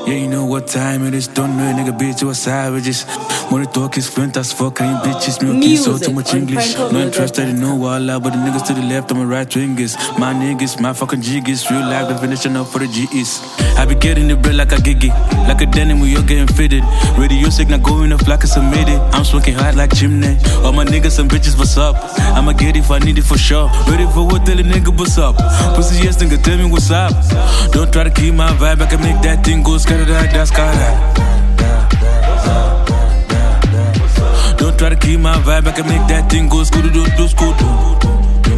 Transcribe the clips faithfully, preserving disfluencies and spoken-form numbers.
Yeah, you know what time it is. Don't know a nigga, bitch, you are savages. Money talk is flint as fuck, ain't bitches. Milky, so too much English. No interest, I didn't know all out, but the niggas to the left, on my right fingers. My niggas, my fucking jiggies. Real life definition up for the G Is. I be getting the bread like a giggy. Like a denim, we all getting fitted. Radio signal going off like it's a midi. I'm smoking hot like chimney. All my niggas, some bitches, what's up? I'ma get it if I need it for sure. Ready for what, tell a nigga what's up. Pussy, yes, nigga, tell me what's up. Don't try to keep my vibe, I can make that thing go scatter that, that's that. Don't try to keep my vibe, I can make that thing go scooter do do scooter.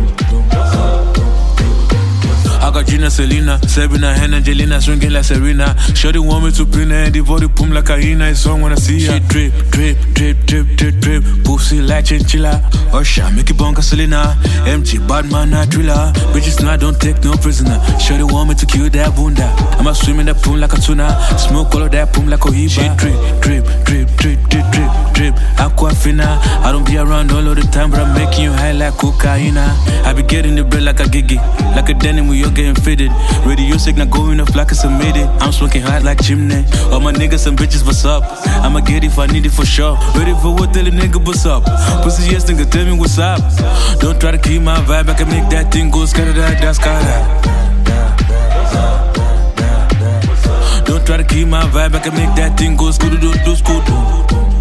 I got Gina, Selena, Sabrina, Hannah, Angelina, swinging like Serena. Shorty want me to pin her and devote the pum like a hyena. It's song when I see her. She drip, drip, drip, drip, drip, drip. Pussy like chinchilla. Usher, make it bonka Selena. Empty, bad man, not thriller. Bitches now don't take no prisoner. Shorty want me to kill that bunda. I'ma swim in that pum like a tuna. Smoke all of that pum like a hiba. She drip, drip, drip, drip, drip, drip, drip. Aquafina. I don't be around all of the time, but I'm making you high like cocaine. I be getting the bread like a giggy. Like a denim, we all getting fitted. Radio signal going off like it's a midi. I'm smoking hot like chimney. All my niggas and bitches, what's up? I'ma get it if I need it for sure. Ready for what, tell a nigga what's up. Pussy, yes, nigga, tell me what's up. Don't try to keep my vibe, I can make that thing go scatter that, that's that. Don't try to keep my vibe, I can make that thing go scooter do do scooter.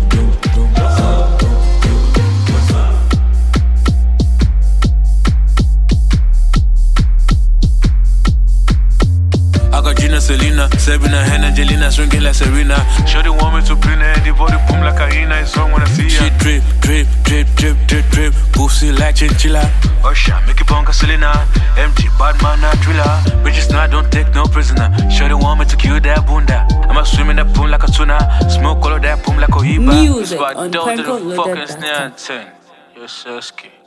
Selena, Sabrina, Hannah, Angelina, swinging like Serena. Shorty want me to pin her and devote the pum like a hyena. It's song when I see her. She drip, drip, drip, drip, drip, drip. Pussy like chinchilla. Usher, make it bonka Selena. Empty, bad man, not thriller. Bitches now don't take no prisoner. Shorty want me to kill that bunda. I'ma swim in that pum like a tuna. Smoke all of that pum like a hiba. Music on Franco Loaded dot com. Yes,